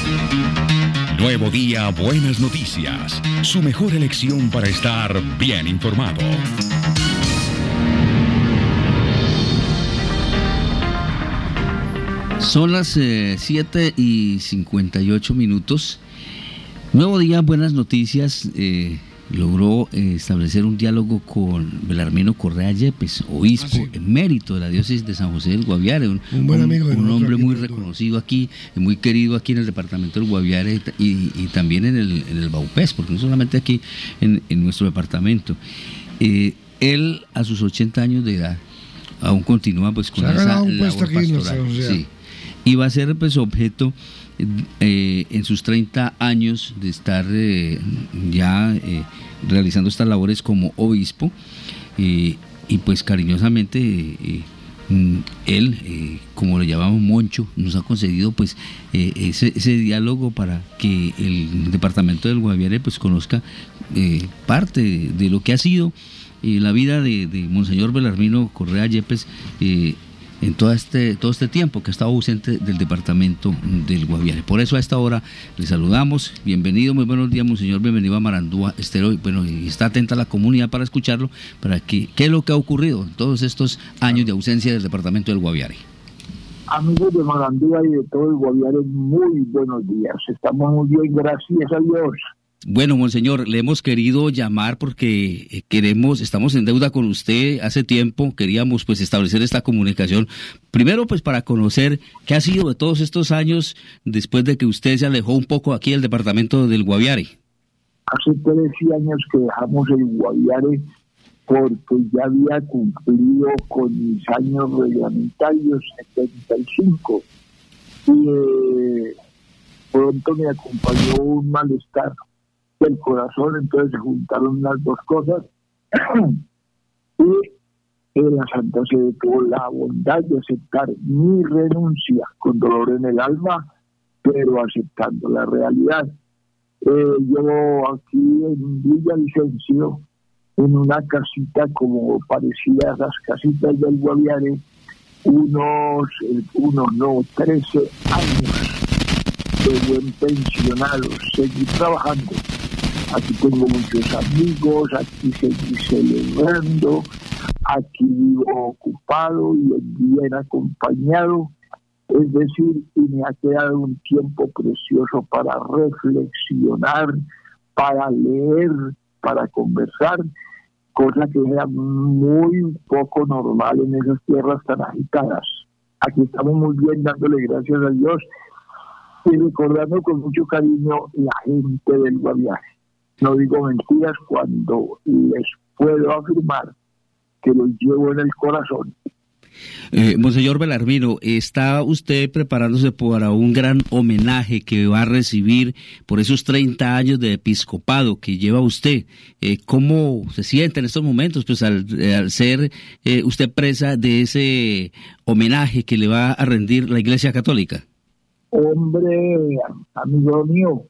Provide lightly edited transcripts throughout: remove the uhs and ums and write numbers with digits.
Nuevo día, buenas noticias. Su mejor elección para estar bien informado. Son las 7:58. Nuevo día, buenas noticias. Logró establecer un diálogo con Belarmino Correa Yepes, obispo emérito de la diócesis de San José del Guaviare, un buen amigo, un hombre muy reconocido aquí, muy querido aquí en el departamento del Guaviare y también en el Baupés, porque no solamente aquí en nuestro departamento. Él a sus 80 años de edad aún continúa pues con esa labor pastoral. Sí. Y va a ser pues objeto en sus 30 años de estar realizando estas labores como obispo, y pues cariñosamente él, como lo llamamos Moncho, nos ha concedido pues ese diálogo para que el departamento del Guaviare pues conozca parte de lo que ha sido la vida de Monseñor Belarmino Correa Yepes en todo este tiempo que ha estado ausente del departamento del Guaviare. Por eso a esta hora le saludamos. Bienvenido, muy buenos días, Monseñor, bienvenido a Marandúa Estéreo. Bueno, y está atenta la comunidad para escucharlo, para que qué es lo que ha ocurrido en todos estos años de ausencia del departamento del Guaviare. Amigos de Marandúa y de todo el Guaviare, muy buenos días. Estamos muy bien, gracias a Dios. Bueno, Monseñor, le hemos querido llamar porque estamos en deuda con usted hace tiempo, queríamos pues establecer esta comunicación, primero pues para conocer qué ha sido de todos estos años después de que usted se alejó un poco aquí del departamento del Guaviare. Hace 13 años que dejamos el Guaviare porque ya había cumplido con mis años reglamentarios, 75, y pronto me acompañó un malestar del corazón, entonces se juntaron las dos cosas y la Santa Sede tuvo la bondad de aceptar mi renuncia con dolor en el alma, pero aceptando la realidad. Yo aquí en Villavicencio, en una casita como parecía a las casitas del Guaviare, 13 años de buen pensionado, seguí trabajando. Aquí tengo muchos amigos, aquí seguí celebrando, aquí vivo ocupado y bien acompañado. Es decir, y me ha quedado un tiempo precioso para reflexionar, para leer, para conversar, cosa que era muy poco normal en esas tierras tan agitadas. Aquí estamos muy bien, dándole gracias a Dios y recordando con mucho cariño la gente del Guaviare. No digo mentiras cuando les puedo afirmar que los llevo en el corazón. Monseñor Belarmino, ¿está usted preparándose para un gran homenaje que va a recibir por esos 30 años de episcopado que lleva usted? ¿Cómo se siente en estos momentos pues al ser usted presa de ese homenaje que le va a rendir la Iglesia Católica? Hombre, amigo mío,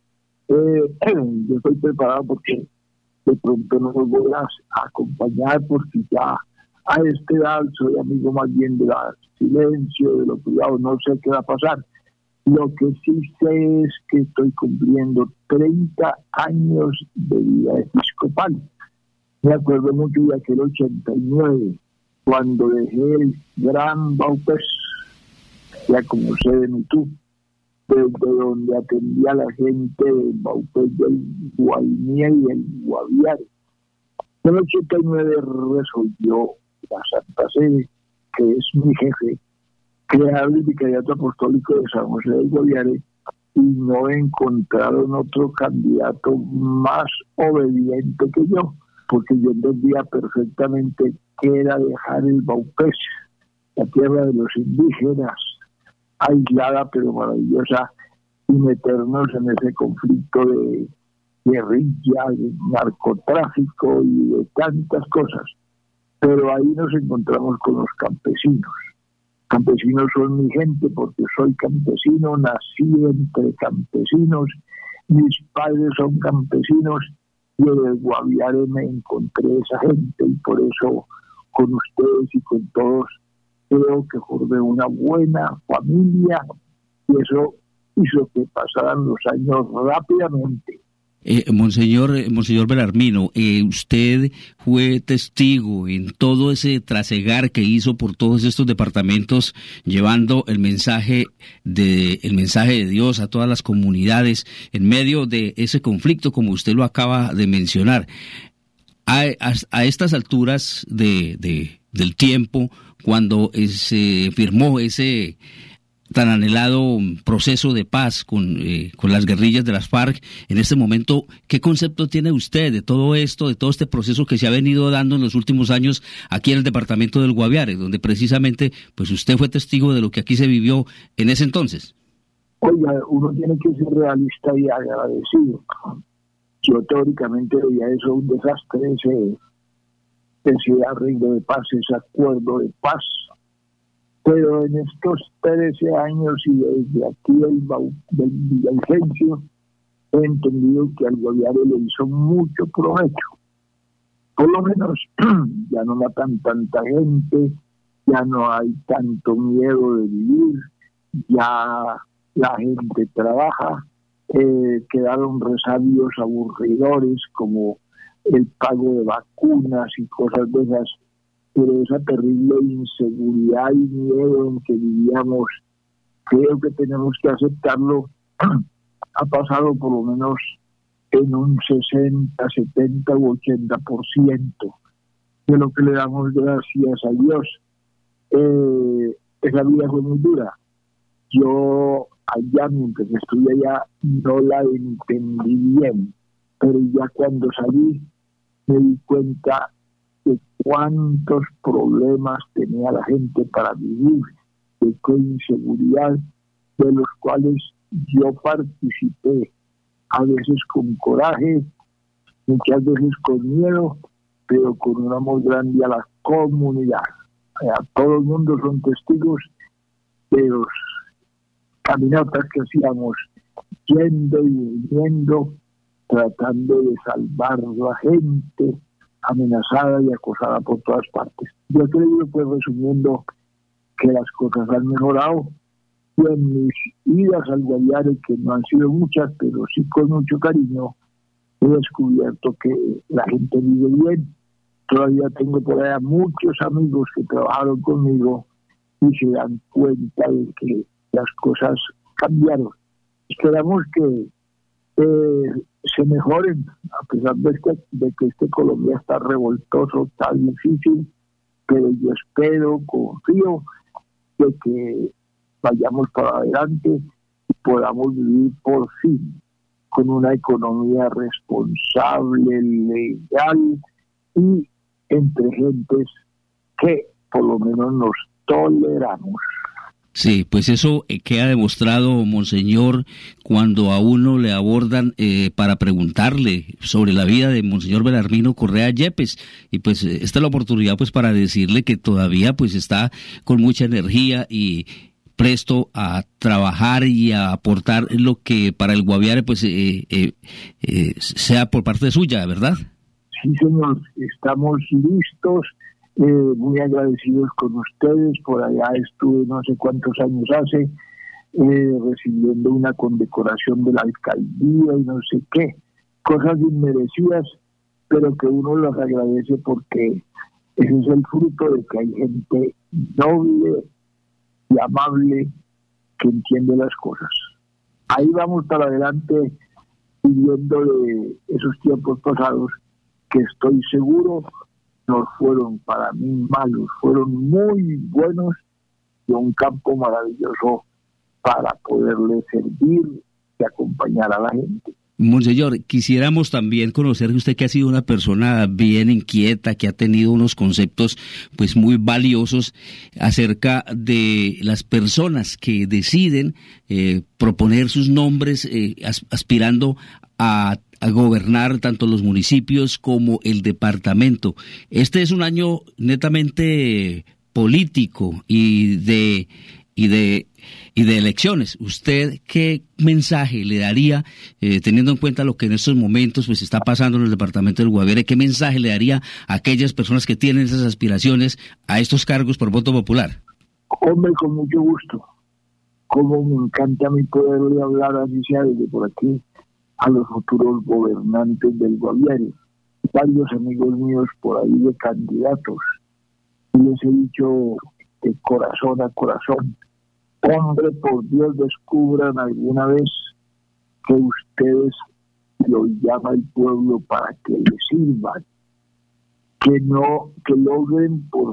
yo estoy preparado porque de pronto no los voy a acompañar porque ya a esta edad soy amigo más bien del silencio, de lo privado, no sé qué va a pasar. Lo que sí sé es que estoy cumpliendo 30 años de vida episcopal. Me acuerdo mucho de aquel 89, cuando dejé el gran Baupés, ya como sé de mi tú, desde donde atendía a la gente del Baupés del Guainía y del Guaviare. En el 89 resolvió la Santa Sede, que es mi jefe, crear el Vicariato Apostólico de San José del Guaviare, y no encontraron otro candidato más obediente que yo, porque yo entendía perfectamente que era dejar el Baupés, la tierra de los indígenas, aislada pero maravillosa, y meternos en ese conflicto de guerrilla, de narcotráfico y de tantas cosas. Pero ahí nos encontramos con los campesinos. Campesinos son mi gente porque soy campesino, nací entre campesinos, mis padres son campesinos y en el Guaviare me encontré esa gente y por eso con ustedes y con todos creo que formé una buena familia y eso hizo que pasaran los años rápidamente. Monseñor Belarmino, usted fue testigo en todo ese trasegar que hizo por todos estos departamentos, llevando el mensaje de Dios a todas las comunidades en medio de ese conflicto, como usted lo acaba de mencionar. A estas alturas del tiempo, cuando se firmó ese tan anhelado proceso de paz con las guerrillas de las FARC, en este momento, ¿qué concepto tiene usted de todo esto, de todo este proceso que se ha venido dando en los últimos años aquí en el departamento del Guaviare, donde precisamente pues usted fue testigo de lo que aquí se vivió en ese entonces? Oiga, uno tiene que ser realista y agradecido. Yo teóricamente veía eso un desastre, ese arreglo de paz, ese acuerdo de paz. Pero en estos 13 años y desde aquí del Villavicencio he entendido que al Guaviare le hizo mucho provecho. Por lo menos ya no matan tanta gente, ya no hay tanto miedo de vivir, ya la gente trabaja, quedaron resabios aburridores como el pago de vacunas y cosas de esas. Pero esa terrible inseguridad y miedo en que vivíamos, creo que tenemos que aceptarlo, ha pasado por lo menos en un 60, 70 u 80% de lo que le damos gracias a Dios. Esa vida fue muy dura. Yo allá, mientras estuve allá, no la entendí bien, pero ya cuando salí me di cuenta de cuántos problemas tenía la gente para vivir, de qué inseguridad, de los cuales yo participé, a veces con coraje, muchas veces con miedo, pero con un amor grande a la comunidad. Todo el mundo son testigos de los caminatas que hacíamos, yendo y viniendo, tratando de salvar a la gente amenazada y acosada por todas partes. Yo creo, pues resumiendo, que las cosas han mejorado, y en mis idas al Guaviare, que no han sido muchas, pero sí con mucho cariño, he descubierto que la gente vive bien. Todavía tengo por allá muchos amigos que trabajaron conmigo y se dan cuenta de que las cosas cambiaron. Esperamos que se mejoren, a pesar de que este Colombia está revoltoso, está difícil, pero yo espero, confío, de que vayamos para adelante y podamos vivir por fin con una economía responsable, legal y entre gentes que por lo menos nos toleramos. Sí, pues eso queda demostrado, Monseñor, cuando a uno le abordan para preguntarle sobre la vida de Monseñor Belarmino Correa Yepes, y pues esta es la oportunidad pues para decirle que todavía pues está con mucha energía y presto a trabajar y a aportar lo que para el Guaviare pues sea por parte suya, ¿verdad? Sí, señor, estamos listos. Muy agradecidos con ustedes. Por allá estuve no sé cuántos años hace recibiendo una condecoración de la alcaldía y no sé qué, cosas inmerecidas, pero que uno las agradece porque ese es el fruto de que hay gente noble y amable que entiende las cosas. Ahí vamos para adelante, viviendo de esos tiempos pasados que estoy seguro no fueron para mí malos, fueron muy buenos y un campo maravilloso para poderle servir y acompañar a la gente. Monseñor, quisiéramos también conocer usted, que ha sido una persona bien inquieta, que ha tenido unos conceptos pues muy valiosos acerca de las personas que deciden proponer sus nombres aspirando a gobernar tanto los municipios como el departamento. Este es un año netamente político y de elecciones. ¿Usted qué mensaje le daría, teniendo en cuenta lo que en estos momentos pues está pasando en el departamento del Guaviare, qué mensaje le daría a aquellas personas que tienen esas aspiraciones a estos cargos por voto popular? Hombre, con mucho gusto. como me encanta a mí poderle hablar, así sea desde por aquí, a los futuros gobernantes del Guaviare. Varios amigos míos por ahí de candidatos. Y les he dicho de corazón a corazón, hombre, por Dios, descubran alguna vez que ustedes lo llama el pueblo para que le sirvan, que logren por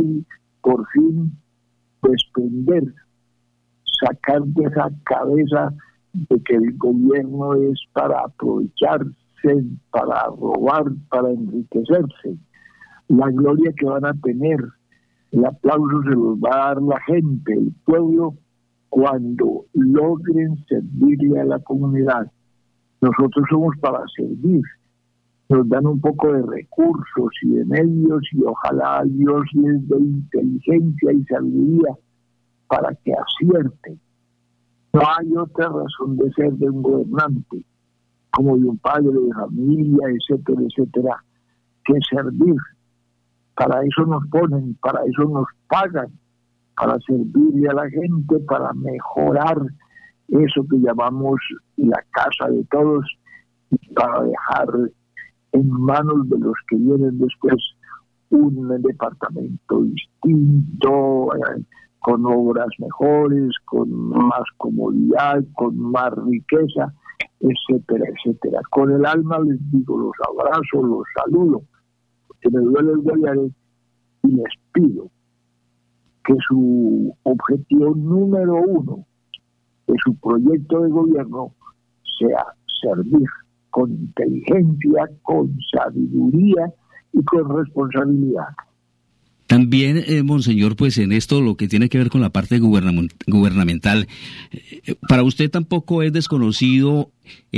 fin desprender, sacar de esa cabeza de que el gobierno es para aprovecharse, para robar, para enriquecerse. La gloria que van a tener, el aplauso se los va a dar la gente, el pueblo, cuando logren servirle a la comunidad. Nosotros somos para servir. Nos dan un poco de recursos y de medios y ojalá Dios les dé inteligencia y sabiduría para que acierten. No hay otra razón de ser de un gobernante, como de un padre de familia, etcétera, etcétera, que servir. Para eso nos ponen, para eso nos pagan, para servirle a la gente, para mejorar eso que llamamos la casa de todos, y para dejar en manos de los que vienen después un departamento distinto, con obras mejores, con más comodidad, con más riqueza, etcétera, etcétera. Con el alma les digo, los abrazo, los saludo, que me duele el Guaviare y les pido que su objetivo número uno de su proyecto de gobierno sea servir con inteligencia, con sabiduría y con responsabilidad. También, monseñor, pues en esto lo que tiene que ver con la parte gubernamental, para usted tampoco es desconocido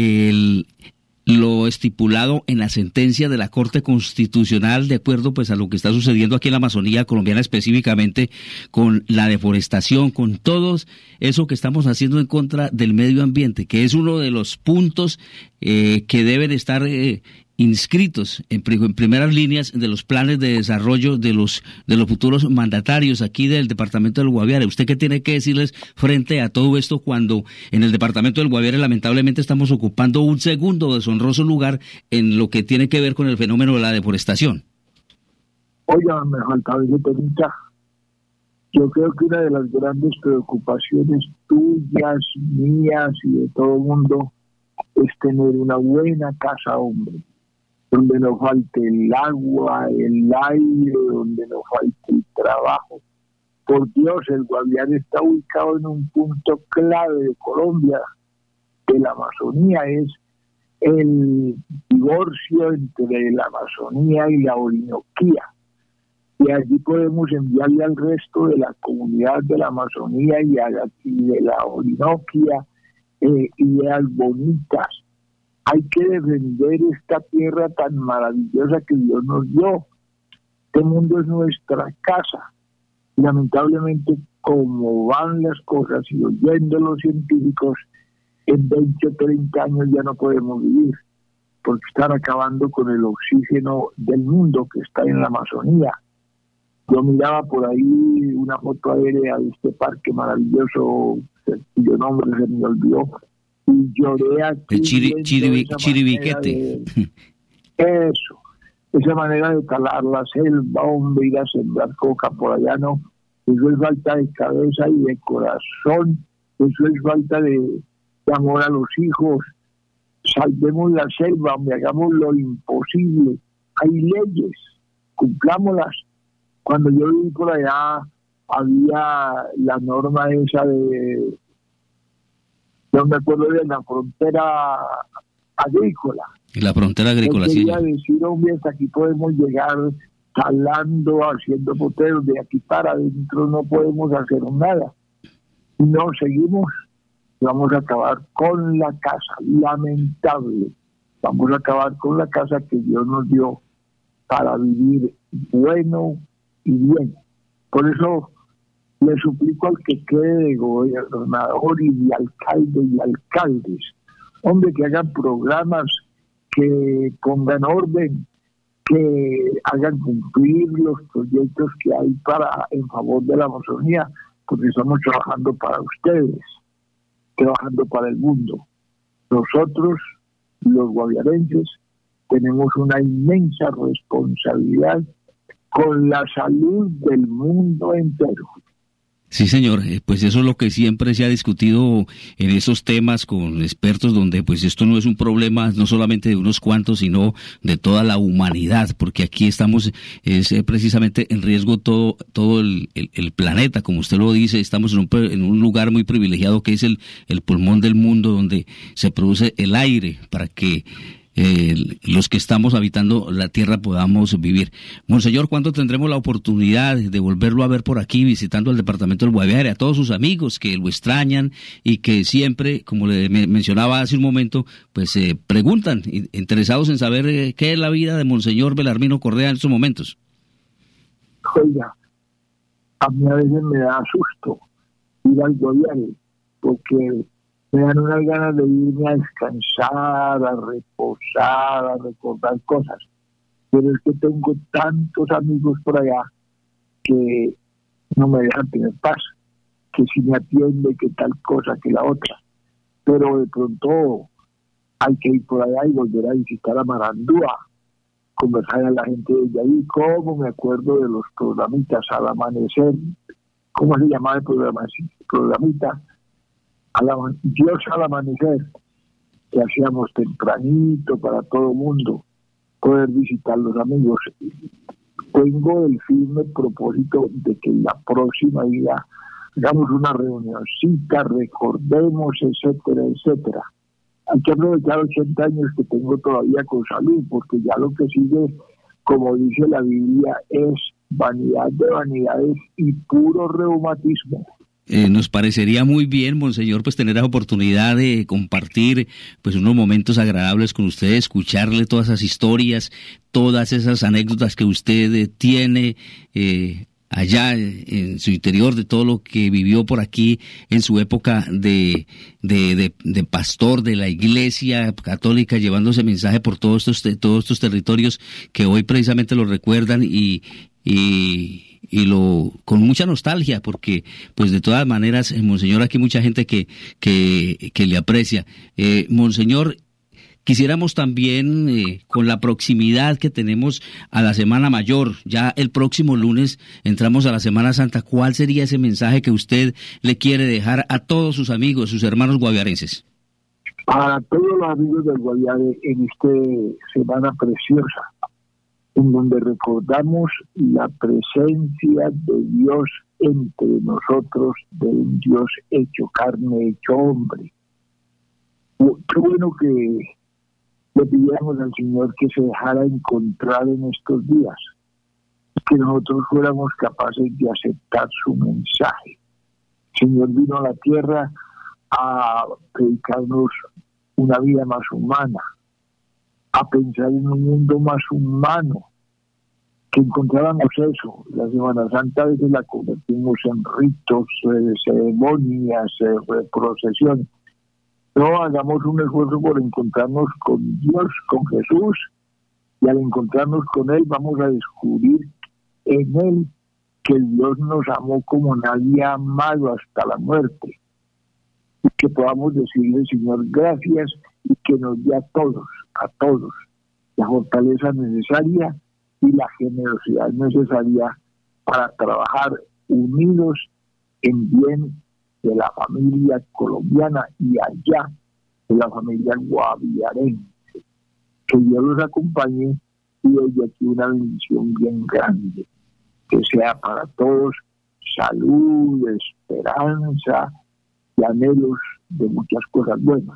lo estipulado en la sentencia de la Corte Constitucional, de acuerdo pues a lo que está sucediendo aquí en la Amazonía colombiana, específicamente con la deforestación, con todo eso que estamos haciendo en contra del medio ambiente, que es uno de los puntos que deben estar inscritos en primeras líneas de los planes de desarrollo de los futuros mandatarios aquí del departamento del Guaviare. ¿Usted qué tiene que decirles frente a todo esto cuando en el departamento del Guaviare lamentablemente estamos ocupando un segundo deshonroso lugar en lo que tiene que ver con el fenómeno de la deforestación? Oiga, me faltaba ese temita. Yo creo que una de las grandes preocupaciones tuyas, mías y de todo el mundo es tener una buena casa, hombre, donde no falte el agua, el aire, donde no falte el trabajo. Por Dios, el Guaviare está ubicado en un punto clave de Colombia, de la Amazonía, es el divorcio entre la Amazonía y la Orinoquía. Y allí podemos enviarle al resto de la comunidad de la Amazonía y de la Orinoquia ideas bonitas. Hay que defender esta tierra tan maravillosa que Dios nos dio. Este mundo es nuestra casa. Lamentablemente, como van las cosas y oyendo los científicos, en 20 o 30 años ya no podemos vivir, porque están acabando con el oxígeno del mundo que está en la Amazonía. Yo miraba por ahí una foto aérea de este parque maravilloso, cuyo nombre se me olvidó, y lloré aquí. El Chiribiquete. Eso, esa manera de talar la selva, hombre, ir a sembrar coca por allá, no. Eso es falta de cabeza y de corazón, eso es falta de amor a los hijos. Salvemos la selva, hombre, hagamos lo imposible. Hay leyes, cumplámoslas. Cuando yo viví por allá, había la norma esa de, no me acuerdo de la frontera agrícola. Y la frontera agrícola, sí. Sí. Decir, hombre, hasta aquí podemos llegar talando, haciendo poteros, de aquí para adentro no podemos hacer nada. No seguimos, vamos a acabar con la casa, lamentable. Vamos a acabar con la casa que Dios nos dio para vivir bueno y bien. Por eso le suplico al que quede de gobernador y de alcalde y alcaldes, hombre, que hagan programas, que pongan orden, que hagan cumplir los proyectos que hay en favor de la Amazonía, porque estamos trabajando para ustedes, trabajando para el mundo. Nosotros, los guaviarenses, tenemos una inmensa responsabilidad con la salud del mundo entero. Sí, señor, pues eso es lo que siempre se ha discutido en esos temas con expertos, donde pues esto no es un problema no solamente de unos cuantos, sino de toda la humanidad, porque aquí estamos precisamente en riesgo todo el planeta, como usted lo dice, estamos en un lugar muy privilegiado que es el pulmón del mundo, donde se produce el aire para que los que estamos habitando la tierra podamos vivir. Monseñor, ¿cuándo tendremos la oportunidad de volverlo a ver por aquí visitando el departamento del Guaviare, a todos sus amigos que lo extrañan y que siempre, como le mencionaba hace un momento, pues preguntan, interesados en saber qué es la vida de Monseñor Belarmino Correa en estos momentos? Oiga, a mí a veces me da susto ir al Guaviare, porque me dan unas ganas de irme a descansar, a reposar, a recordar cosas. Pero es que tengo tantos amigos por allá que no me dejan tener paz, que si me atiende, que tal cosa, que la otra. Pero de pronto hay que ir por allá y volver a visitar a Marandúa, conversar a la gente de allí. ¿Cómo me acuerdo de los programitas al amanecer? ¿Cómo se llamaba el programita? Dios al amanecer, que hacíamos tempranito para todo el mundo, poder visitar los amigos. Tengo el firme propósito de que en la próxima vida hagamos una reunioncita, recordemos, etcétera, etcétera. Hay que aprovechar 80 años que tengo todavía con salud, porque ya lo que sigue, como dice la Biblia, es vanidad de vanidades y puro reumatismo. Nos parecería muy bien, Monseñor, pues tener la oportunidad de compartir pues unos momentos agradables con usted, escucharle todas esas historias, todas esas anécdotas que usted tiene allá en su interior, de todo lo que vivió por aquí en su época de pastor de la Iglesia Católica, llevando ese mensaje por todos estos territorios que hoy precisamente lo recuerdan y con mucha nostalgia, porque pues de todas maneras, Monseñor, aquí hay mucha gente que le aprecia. Monseñor, quisiéramos también, con la proximidad que tenemos a la Semana Mayor, ya el próximo lunes entramos a la Semana Santa, ¿cuál sería ese mensaje que usted le quiere dejar a todos sus amigos, sus hermanos guaviarenses? Para todos los amigos del Guaviare en esta semana preciosa, en donde recordamos la presencia de Dios entre nosotros, de un Dios hecho carne, hecho hombre. Qué bueno que le pidiéramos al Señor que se dejara encontrar en estos días, que nosotros fuéramos capaces de aceptar su mensaje. El Señor vino a la tierra a predicarnos una vida más humana, a pensar en un mundo más humano, que encontráramos eso. La Semana Santa a veces la convertimos en ritos, ceremonias, procesiones. No, hagamos un esfuerzo por encontrarnos con Dios, con Jesús, y al encontrarnos con Él vamos a descubrir en Él que Dios nos amó como nadie ha amado hasta la muerte. Y que podamos decirle, Señor, gracias, y que nos dé a todos, la fortaleza necesaria y la generosidad necesaria para trabajar unidos en bien de la familia colombiana y allá de la familia guaviarense. Que Dios los acompañe y desde aquí una bendición bien grande, que sea para todos salud, esperanza y anhelos de muchas cosas buenas.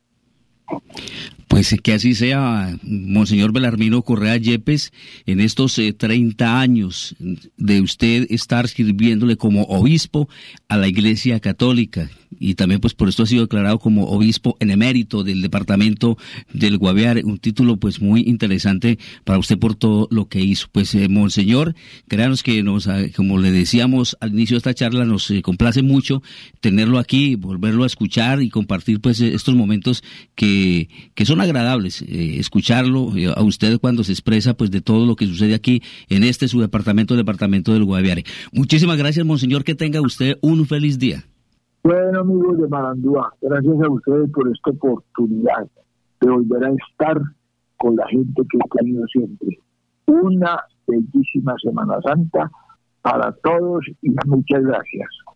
Pues que así sea, Monseñor Belarmino Correa Yepes, en estos 30 años de usted estar sirviéndole como obispo a la Iglesia Católica, y también pues por esto ha sido declarado como obispo en emérito del departamento del Guaviare, un título pues muy interesante para usted por todo lo que hizo. Pues Monseñor, créanos que como le decíamos al inicio de esta charla, nos complace mucho tenerlo aquí, volverlo a escuchar y compartir pues estos momentos que son agradables agradables escucharlo a usted cuando se expresa pues de todo lo que sucede aquí en su departamento, el departamento del Guaviare. Muchísimas gracias, monseñor, que tenga usted un feliz día. Bueno, amigos de Marandúa, gracias a ustedes por esta oportunidad de volver a estar con la gente que he tenido siempre. Una bellísima Semana Santa para todos y muchas gracias.